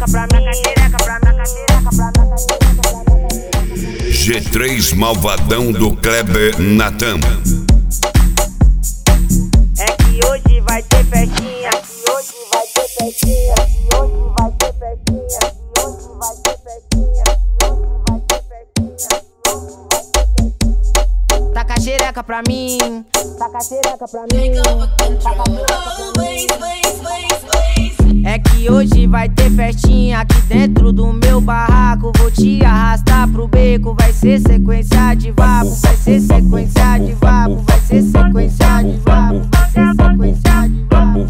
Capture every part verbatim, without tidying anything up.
xereca pra mim, xereca pra mim, xereca pra mim. G três Malvadão do Kleber Natan. É que hoje vai ter festinha, que hoje vai ter festinha, que hoje vai ter festinha, que hoje vai ter festinha, que hoje vai ter festinha, que hoje vai ter festinha. Taca a xereca pra mim, taca a xereca pra mim. É que hoje vai ter festinha aqui dentro do meu barraco. Vou te arrastar pro beco, vai ser sequência de vapo, vai ser sequência de vapo, vai ser sequência de vapo, vai ser sequência de vapo,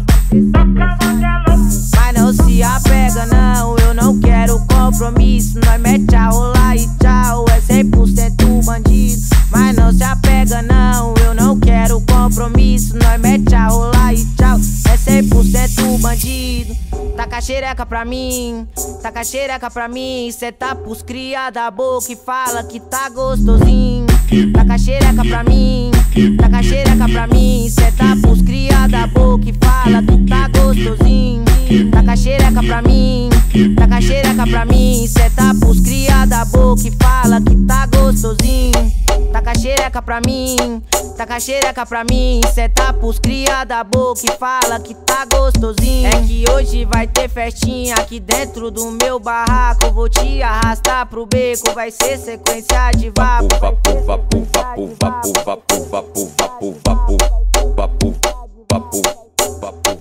vai ser sequência. Mas não se apega não, eu não quero compromisso. Nós mete a rolar e tchau, é cem por cento bandido. Mas não se apega não, eu não quero compromisso. Nós mete a rolar e tchau, é cem por cento bandido. Taca a xereca pra mim, taca a xereca pra mim. Cê tá pros cria da boca e fala que tá gostosinho. Taca a xereca pra mim, taca a xereca pra mim. Cê tá pros cria da boca e fala que tá gostosinho. Taca a xereca pra mim, taca a xereca pra mim. Cê tá pros cria da boca e fala que tá gostosinho. Taca a xereca pra mim, taca a xereca pra mim. Cê tá pros cria da boca e fala que tá gostosinho. É que hoje vai ter festinha aqui dentro do meu barraco. Vou te arrastar pro beco, vai ser sequência de vapo. Vapo, vapo, vapo, vapo, vapo, vapo, vapo, vapo, vapo, vapo, vapo.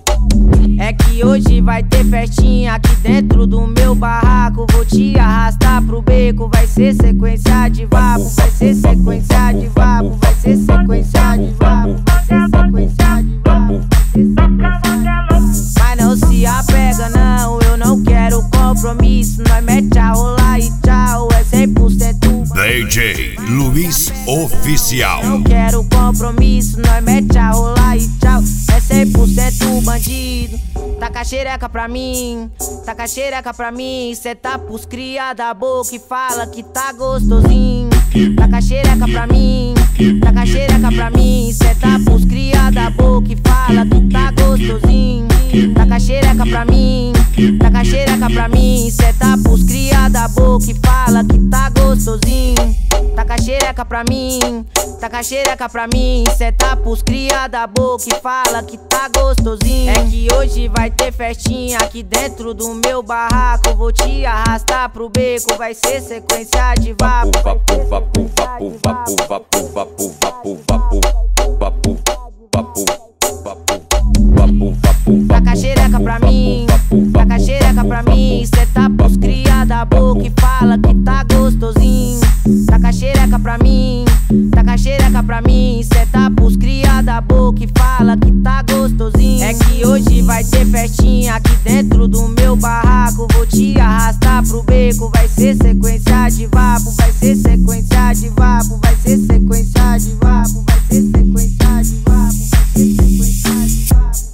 É que hoje vai ter festinha aqui dentro do meu barraco. Vou te arrastar pro beco, vai ser sequência de vapo, vai ser sequência de vapo, vai ser sequência de vapo, vai ser sequência de vapo, vai ser sequência de vapo. Mas não se apega não, eu não quero compromisso. Nós mete a rolar e tchau, é cem por cento D J Luiz Oficial. Não quero compromisso, nós mete a rolar e tchau, é cem por cento bandido. Taca a xereca pra mim, taca a xereca pra mim. Cê tá pros cria da boca e fala que tá gostosinho. Taca a xereca pra mim, taca a xereca pra mim. Cê tá pros cria da boca e fala que tá gostosinho. Taca a xereca pra mim, taca a xereca pra mim. Cê tá pros cria da boca e fala que tá gostosinho. Taca a xereca pra mim, taca a xereca pra mim. Cê tá pros cria da boca e fala que tá gostosinho. É que hoje vai ter festinha aqui dentro do meu barraco. Vou te arrastar pro beco, vai ser sequência de vapo. Vapo, vapo, vapo, vapo, vapo, vapo, vapo, vapo, vapo, vapo, vapo, vapo, vapo. Taca a xereca pra mim, taca a xereca pra mim. Cê tá pros cria da boca e fala que tá gostosinho. Taca a xereca pra mim, taca a xereca pra mim. Cê tá pros cria da boca e fala que tá gostosinho. É que hoje vai ter festinha aqui dentro do meu barraco. Vou te arrastar pro beco, vai ser sequência de vapo, vai ser sequência de vapo, vai ser sequência de vapo, vai ser sequência de vapo, vai ser sequência de vapo.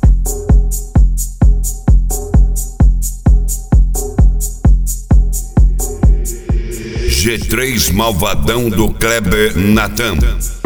G três Malvadão do Kleber Natan.